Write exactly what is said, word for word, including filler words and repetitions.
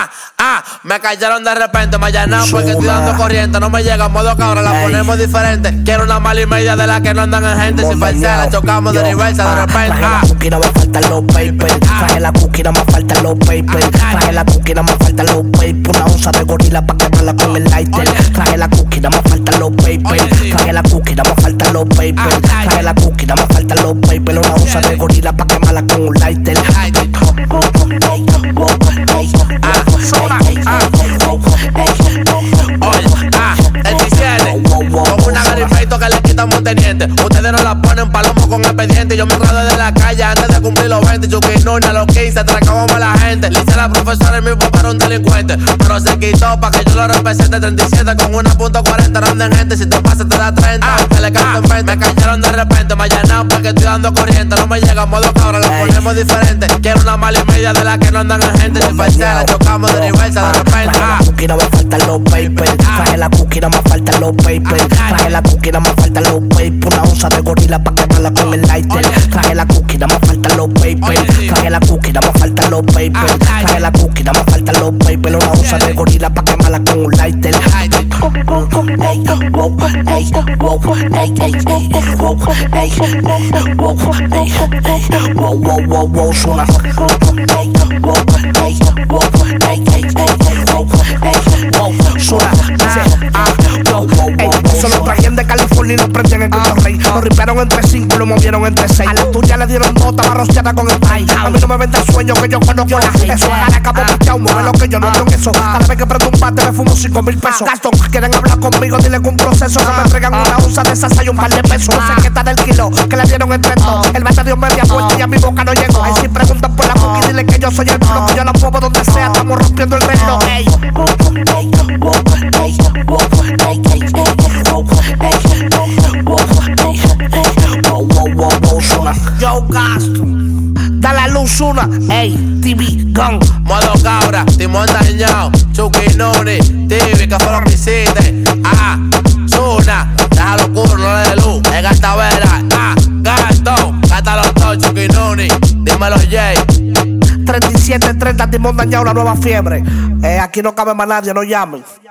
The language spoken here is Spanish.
Ah, ah, me cayeron de repente, me allanaron porque estoy dando corriente. No me llega modo cabra, la ponemos diferente. Quiero una mala y media de las que no andan en gente. Sin pensar, la chocamos de reversa de repente. Ah, traje la cookie, no me faltan los papers. Traje la cookie, no me faltan los papers. Traje la cookie, no me faltan los papers. Una onza de gorila pa' quemarla con el lighter. Traje la cookie, no me faltan los papers. Traje la cookie, no me faltan los papers. Traje la cookie, no me faltan los papers. Una onza de gorila pa' quemarla con un lighter. Oye, ah, el dieciente con una garifeito que le quitamos teniente. Ustedes no la ponen palomo con expediente. Yo me gradué de la calle antes de cumplir los veinte. Chuquinuni a los quince, atracábamos a la gente. Le hice a la profesora y mi papá era un delincuente. Pero se quitó pa' que yo lo represente. Treinta y siete con una punto cuarenta, no anden gente. Si te pasa te da treinta, ah, que le canto en veinte. Me cayeron de repente, me allanaron porque estoy dando corriente. No me llega modo cabra, la ponemos diferente. Quiero una mala y media de las que no andan en gente. Sin pensar, la chocamos de reversa de repente. Traje la cookie, no me faltan los papers. Traje la cookie, no me faltan los papers. Traje la cookie, no me faltan los papers. Una onza de gorila pa' quemarla con el lighter. Traje la cookie, no me faltan los papers. Traje la cookie, no me faltan los papers. Traje la cookie, no me faltan los papers. Una onza de gorila pa' quemarla con un lighter. Wow, wow, wow, wow, suena. Se lo trajeron de California y lo prendían en Cristo Rey. Lo ripearon entre cinco y lo movieron entre seis. A la tuya le dieron nota barroseada con el pay. A mí no me vende el sueño que yo conozco la gente. Eso a la cabo pichao, mueve lo que yo no tengo eso. Cada vez que prendo un bate me fumo cinco mil pesos. Gastón, quieren hablar conmigo, dile que un proceso. Que me entregan una onza de esas hay un par de pesos. No sé qué está del kilo, que le dieron entre dos. El bate dio media vuelta y a mi boca no llegó. Ay, si preguntan por la cookie, dile que yo soy el bloque. Yo la muevo donde sea, estamos rompiendo el reloj. Ey. Yo gasto, da la luz una, ey, T V Gun. Modo cabra, timón dañado, Chuquinuni, T V, que fue lo que hiciste. Ah, Zuna, déjalo curro, no le dé luz. Es Gatavera, ah, gasto, gata los dos, Chuquinuni, dímelo Jay. treinta y siete treinta, timón dañado, la nueva fiebre. Eh, aquí no cabe más nadie, no llamen.